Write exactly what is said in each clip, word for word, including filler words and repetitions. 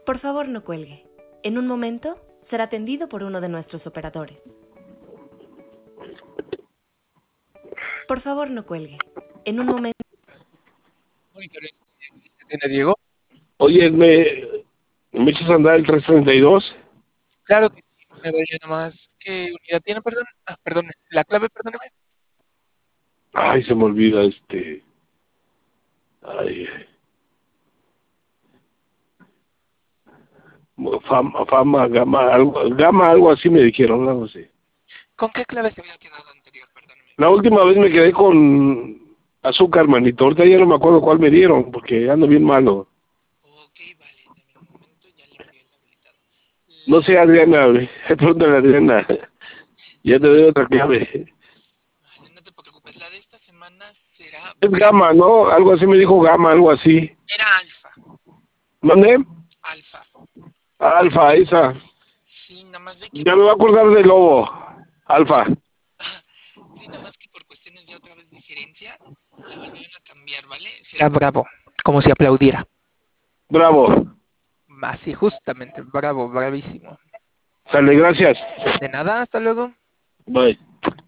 Por favor, no cuelgue. En un momento será atendido por uno de nuestros operadores. Por favor, no cuelgue. En un momento... Monitores, ¿tiene Diego? Oye, ¿me, ¿me echas a andar el trescientos treinta y dos? Claro que sí. Me voy yo nomás. ¿Qué unidad tiene? Perdón. Ah, perdón. La clave, perdóneme. Ay, se me olvida este... Ay, fama, fama, gama, algo, gama, algo así me dijeron, algo así. ¿Con qué clave se había quedado anterior? Perdóneme. La última vez me quedé con azúcar, manito. Ahorita ya no me acuerdo cuál me dieron, porque ando bien malo. Ok, vale. Dame un momento. Ya le envié el habilitado. No La... sé, Adriana, pregúntale a Adriana. Ya te doy otra clave. Vale, no te preocupes. La de esta semana será... Es gama, ¿no? Algo así me dijo gama, algo así. Era alfa. ¿Dónde? Alfa. Alfa, esa. Sí, nada más de que... Ya me voy a acordar de lobo. Alfa. Sí, nada más que por cuestiones de otra vez de gerencia, la volvieron a cambiar, ¿vale? Será bravo, como si aplaudiera. Bravo. Así, justamente, bravo, bravísimo. Sale, gracias. De nada, hasta luego. Bye.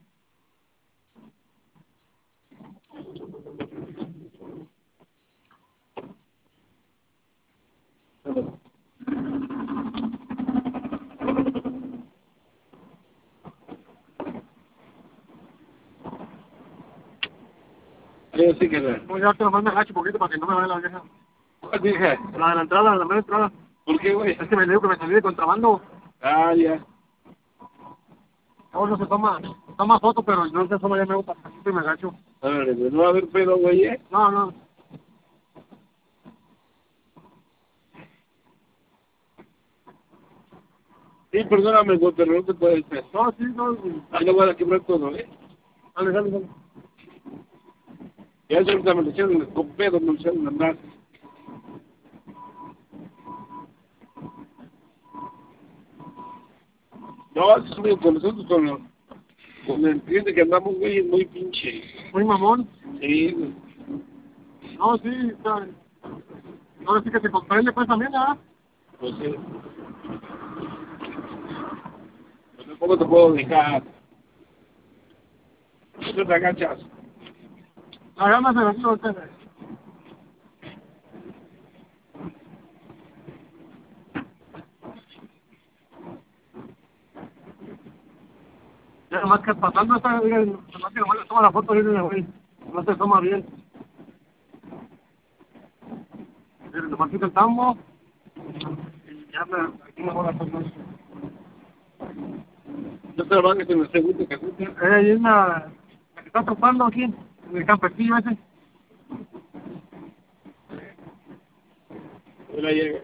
Sí, sí que no. Voy a darte nomás me agacho un poquito para que no me vaya la vieja. ¿Cuál dije? La de la entrada, la mera entrada. ¿Por qué, güey? Es que me dijo que me salí de contrabando. Ah, ya. Ahora no se toma, toma foto, pero no se toma ya me gusta. Así me agacho. A ver, no va a haber pedo, güey, ¿eh? No, no. Sí, perdóname, güey, pero no te puedes hacer. No, sí, no. Ahí lo voy a quebrar todo, ¿eh? Dale, dale, dale. Ya ahorita me lo hicieron con pedo, me lo hicieron andar. No, es muy con nosotros, con, lo- con el cliente que andamos, güey, es muy pinche. Muy mamón. Sí, güey. No, sí, está. Ahora sí que te comprende pues también, ¿verdad? Pues sí. Pues tampoco te puedo dejar. No te agachas. La gama se vendió ustedes. Ya nomás que pasando esta, digan, nomás que nomás le toma la foto y dice, güey, no se toma bien. Miren, nomás quita el tambo. Y ya me, aquí me voy a hacer más. No trabajas en el segundo cajuta. Eh, ahí es la, la que está topando aquí, en el campecillo ese. Ahora llega.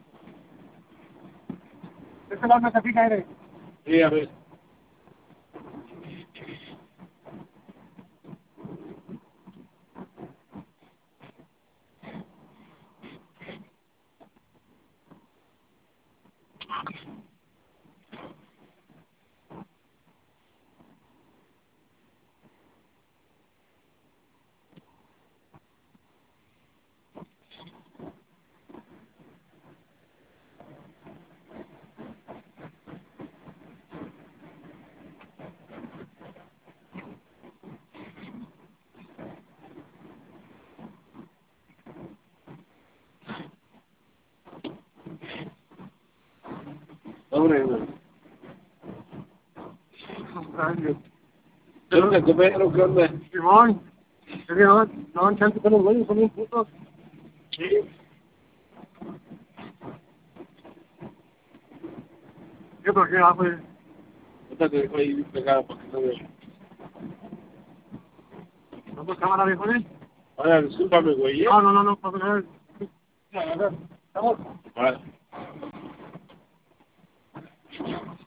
Este lado no se fija, eres. Sí, a ver. Hombre, güey. ¿Qué onda, comer o qué onda? Simón, es que no, no, chance con los güeyes, son bien putos. Sí. Yo creo que, ah, pues, Ahorita te dejo ahí pegado para que no vea. no, pues, cámara, viejo, ¿eh? Ahora, discúlpame, güey, ¿eh? No, no, no, no, pues, a ver. A ver, estamos. Vale.